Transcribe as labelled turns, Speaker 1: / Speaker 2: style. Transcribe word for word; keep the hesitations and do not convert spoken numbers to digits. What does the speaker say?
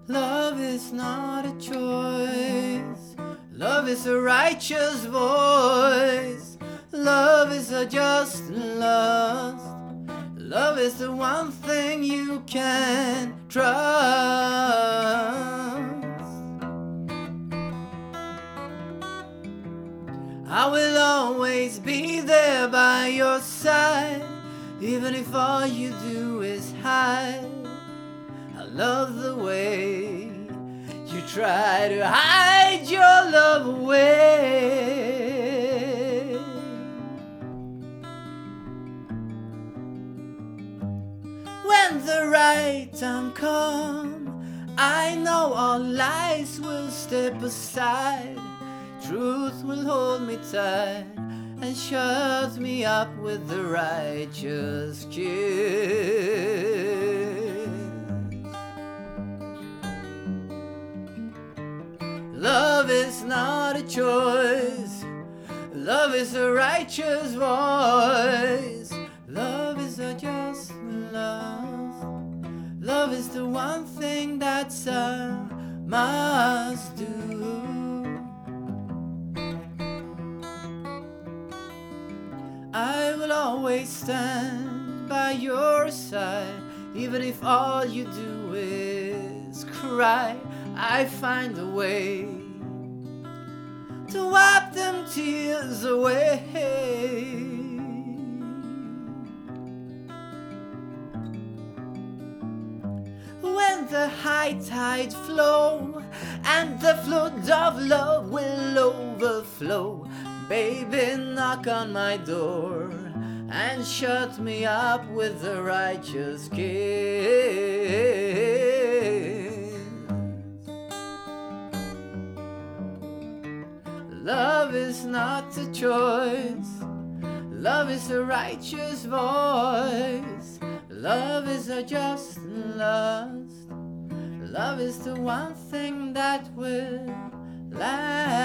Speaker 1: Love is not a choice. Love is a righteous voice. Love is a just lust. Love is the one thing you can trust. I will always be there by your side, even if all you do is hide. I love the way you try to hide your love away. When the right time comes, I know all lies will step aside. Truth will hold me tight and shut me up with the righteous kiss. Love is not a choice. Love is a righteous voice. Love is a just love. Love is the one thing that I must do. I will always stand by your side, even if all you do is cry. I find a way to wipe them tears away. When the high tide flow and the flood of love will overflow, baby, knock on my door and shut me up with the righteous kiss. Love is not a choice. Love is a righteous voice. Love is a just lust. Love is the one thing that will last.